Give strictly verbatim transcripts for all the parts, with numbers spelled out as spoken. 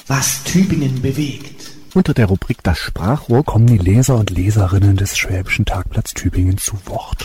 was Tübingen bewegt. Unter der Rubrik Das Sprachrohr kommen die Leser und Leserinnen des Schwäbischen Tagblatts Tübingen zu Wort.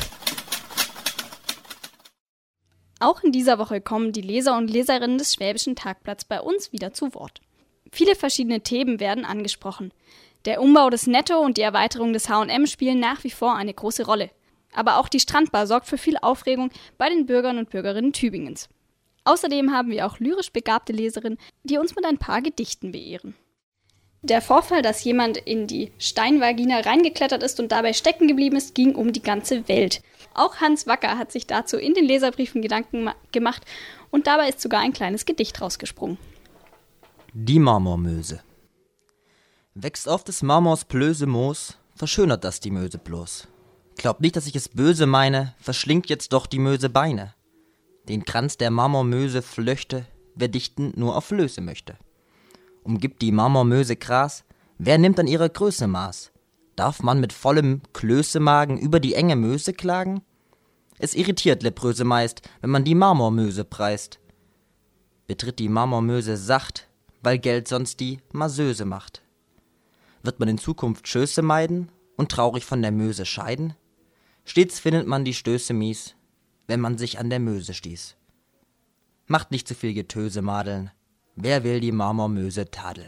Auch in dieser Woche kommen die Leser und Leserinnen des Schwäbischen Tagblatts bei uns wieder zu Wort. Viele verschiedene Themen werden angesprochen. Der Umbau des Netto und die Erweiterung des H und M spielen nach wie vor eine große Rolle. Aber auch die Strandbar sorgt für viel Aufregung bei den Bürgern und Bürgerinnen Tübingens. Außerdem haben wir auch lyrisch begabte Leserinnen, die uns mit ein paar Gedichten beehren. Der Vorfall, dass jemand in die Steinvagina reingeklettert ist und dabei stecken geblieben ist, ging um die ganze Welt. Auch Hans Wacker hat sich dazu in den Leserbriefen Gedanken ma- gemacht und dabei ist sogar ein kleines Gedicht rausgesprungen. Die Marmormöse. Wächst auf des Marmors blöse Moos, verschönert das die Möse bloß. Glaubt nicht, dass ich es böse meine, verschlingt jetzt doch die Möse Beine. Den Kranz der Marmormöse flöchte, wer dichten nur auf Flöße möchte. Umgibt die Marmormöse Gras, wer nimmt an ihrer Größe Maß? Darf man mit vollem Klößemagen über die enge Möse klagen? Es irritiert Lepröse meist, wenn man die Marmormöse preist. Betritt die Marmormöse sacht, weil Geld sonst die Masseuse macht. Wird man in Zukunft Schöße meiden und traurig von der Möse scheiden? Stets findet man die Stöße mies, wenn man sich an der Möse stieß. Macht nicht zu viel Getöse, Madeln, wer will die Marmormöse tadeln?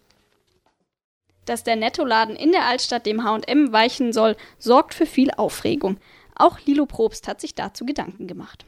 Dass der Nettoladen in der Altstadt dem H und M weichen soll, sorgt für viel Aufregung. Auch Lilo Probst hat sich dazu Gedanken gemacht.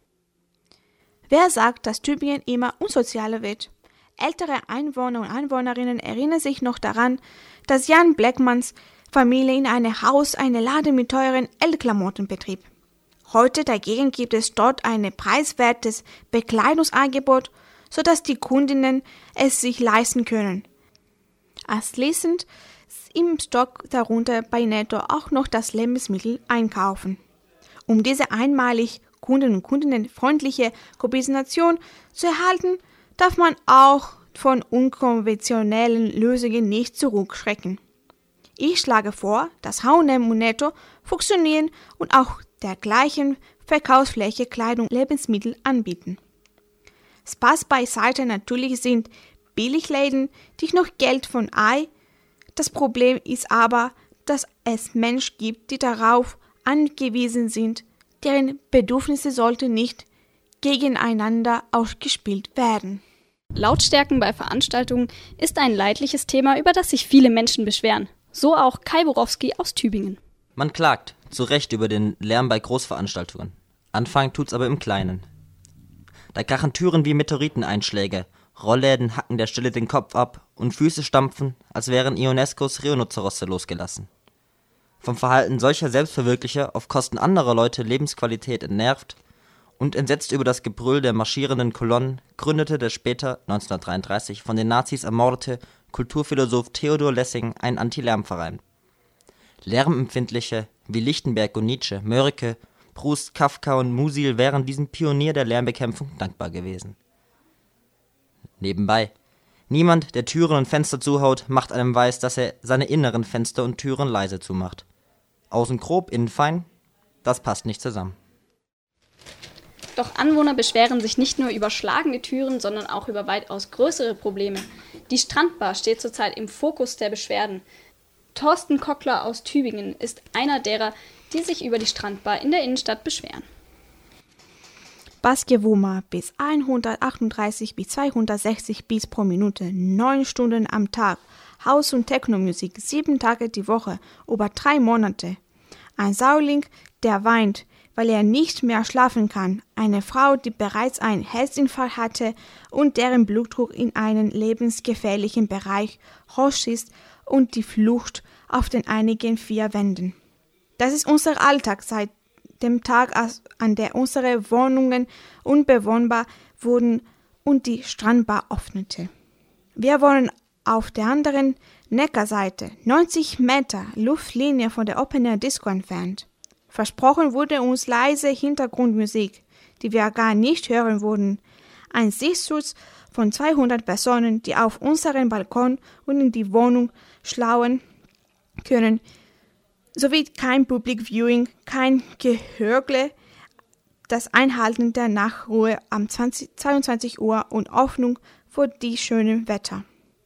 Wer sagt, dass Tübingen immer unsozialer wird? Ältere Einwohner und Einwohnerinnen erinnern sich noch daran, dass Jan Bleckmanns Familie in einem Haus eine Lade mit teuren L-Klamotten betrieb. Heute dagegen gibt es dort ein preiswertes Bekleidungsangebot, sodass die Kundinnen es sich leisten können. Anschließend im Stock darunter bei Netto auch noch das Lebensmittel einkaufen. Um diese einmalig Kunden- und Kundinnenfreundliche Kombination zu erhalten, darf man auch von unkonventionellen Lösungen nicht zurückschrecken. Ich schlage vor, dass H und M und Netto funktionieren und auch der gleichen Verkaufsfläche Kleidung und Lebensmittel anbieten. Spaß beiseite, natürlich sind Billigläden, die noch Geld von Ei. Das Problem ist aber, dass es Menschen gibt, die darauf angewiesen sind, deren Bedürfnisse sollten nicht gegeneinander ausgespielt werden. Lautstärken bei Veranstaltungen ist ein leidliches Thema, über das sich viele Menschen beschweren. So auch Kai Borowski aus Tübingen. Man klagt, zu Recht, über den Lärm bei Großveranstaltungen. Anfangen tut's aber im Kleinen. Da krachen Türen wie Meteoriteneinschläge, Rollläden hacken der Stille den Kopf ab und Füße stampfen, als wären Ionescos Rhinozerosse losgelassen. Vom Verhalten solcher Selbstverwirklicher auf Kosten anderer Leute Lebensqualität entnervt und entsetzt über das Gebrüll der marschierenden Kolonnen gründete der später neunzehnhundertdreiunddreißig von den Nazis ermordete Kulturphilosoph Theodor Lessing einen Anti-Lärm-Verein. Lärmempfindliche wie Lichtenberg und Nietzsche, Mörike, Proust, Kafka und Musil wären diesem Pionier der Lärmbekämpfung dankbar gewesen. Nebenbei: Niemand, der Türen und Fenster zuhaut, macht einem weiß, dass er seine inneren Fenster und Türen leise zumacht. Außen grob, innen fein, das passt nicht zusammen. Doch Anwohner beschweren sich nicht nur über schlagende Türen, sondern auch über weitaus größere Probleme. Die Strandbar steht zurzeit im Fokus der Beschwerden. Thorsten Kockler aus Tübingen ist einer derer, die sich über die Strandbar in der Innenstadt beschweren. Bassgewummer bis hundertachtunddreißig bis zweihundertsechzig Beats pro Minute, neun Stunden am Tag, House- und Techno-Musik, sieben Tage die Woche, über drei Monate. Ein Säugling, der weint, weil er nicht mehr schlafen kann. Eine Frau, die bereits einen Herzinfarkt hatte und deren Blutdruck in einen lebensgefährlichen Bereich hochschießt und die Flucht auf den einigen vier Wänden. Das ist unser Alltag seit dem Tag, an der unsere Wohnungen unbewohnbar wurden und die Strandbar öffnete. Wir wohnen auf der anderen Neckarseite, neunzig Meter Luftlinie von der Open Air Disco entfernt. Versprochen wurde uns leise Hintergrundmusik, die wir gar nicht hören würden. Ein Sichtschutz von zweihundert Personen, die auf unseren Balkon und in die Wohnung schauen können, sowie kein Public Viewing, kein Gehörgle, das Einhalten der Nachtruhe am zweiundzwanzig Uhr und Öffnung für die schönen Wetter.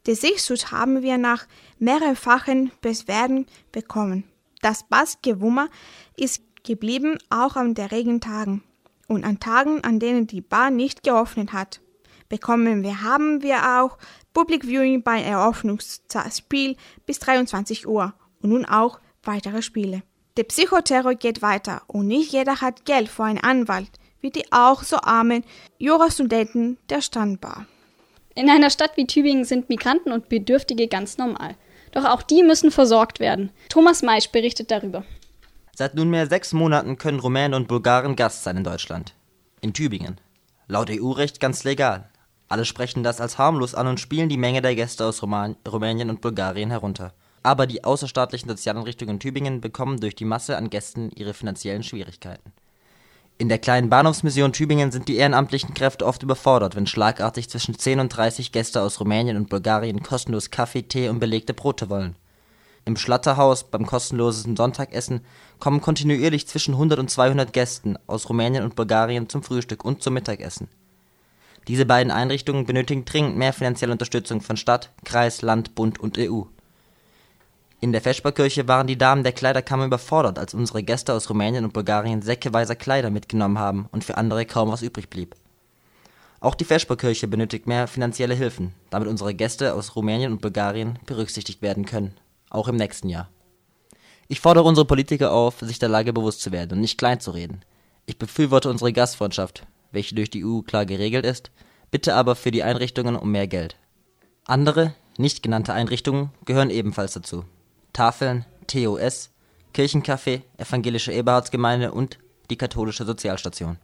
Die Sichtschutz haben wir nach mehrfachen Beschwerden bekommen. Das Bassgewummer ist geblieben, auch an den Regentagen. Und an Tagen, an denen die Bar nicht geöffnet hat, bekommen wir, haben wir auch Public Viewing beim Eröffnungsspiel bis dreiundzwanzig Uhr und nun auch weitere Spiele. Der Psychoterror geht weiter und nicht jeder hat Geld für einen Anwalt, wie die auch so armen Jurastudenten der Strandbar. In einer Stadt wie Tübingen sind Migranten und Bedürftige ganz normal. Doch auch die müssen versorgt werden. Thomas Maisch berichtet darüber. Seit nunmehr sechs Monaten können Rumänen und Bulgaren Gast sein in Deutschland. In Tübingen. Laut E U-Recht ganz legal. Alle sprechen das als harmlos an und spielen die Menge der Gäste aus Rumän- Rumänien und Bulgarien herunter. Aber die außerstaatlichen Sozialeinrichtungen in Tübingen bekommen durch die Masse an Gästen ihre finanziellen Schwierigkeiten. In der kleinen Bahnhofsmission Tübingen sind die ehrenamtlichen Kräfte oft überfordert, wenn schlagartig zwischen zehn und dreißig Gäste aus Rumänien und Bulgarien kostenlos Kaffee, Tee und belegte Brote wollen. Im Schlatterhaus beim kostenlosen Sonntagessen kommen kontinuierlich zwischen hundert und zweihundert Gästen aus Rumänien und Bulgarien zum Frühstück und zum Mittagessen. Diese beiden Einrichtungen benötigen dringend mehr finanzielle Unterstützung von Stadt, Kreis, Land, Bund und E U. In der Vesperkirche waren die Damen der Kleiderkammer überfordert, als unsere Gäste aus Rumänien und Bulgarien säckeweise Kleider mitgenommen haben und für andere kaum was übrig blieb. Auch die Vesperkirche benötigt mehr finanzielle Hilfen, damit unsere Gäste aus Rumänien und Bulgarien berücksichtigt werden können, auch im nächsten Jahr. Ich fordere unsere Politiker auf, sich der Lage bewusst zu werden und nicht klein zu reden. Ich befürworte unsere Gastfreundschaft, welche durch die E U klar geregelt ist, bitte aber für die Einrichtungen um mehr Geld. Andere, nicht genannte Einrichtungen gehören ebenfalls dazu. Tafeln, T O S, Kirchencafé, Evangelische Eberhardsgemeinde und die katholische Sozialstation.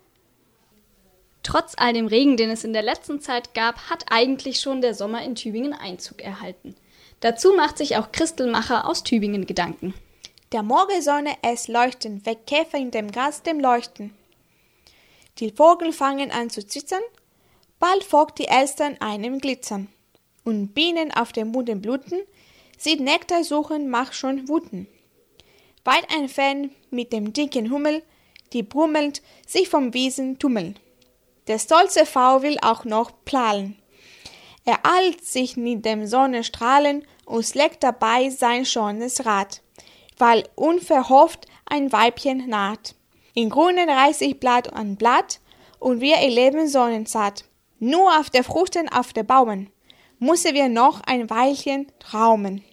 Trotz all dem Regen, den es in der letzten Zeit gab, hat eigentlich schon der Sommer in Tübingen Einzug erhalten. Dazu macht sich auch Christel Macher aus Tübingen Gedanken. Der Morgensonne es leuchten, weg Käfer in dem Gras dem Leuchten. Die Vögel fangen an zu zittern, bald folgt die Elstern einem Glitzern. Und Bienen auf dem Boden bluten, sie Nektar suchen, macht schon Wuten. Weit entfernt mit dem dicken Hummel, die brummelnd sich vom Wiesen tummeln. Der stolze V will auch noch prahlen. Er eilt sich mit dem Sonnenstrahlen und leckt dabei sein schönes Rad, weil unverhofft ein Weibchen naht. In Grünen reißt sich Blatt an Blatt und wir erleben Sonnensaat. Nur auf der Früchten auf der Baumen müssen wir noch ein Weilchen traumen.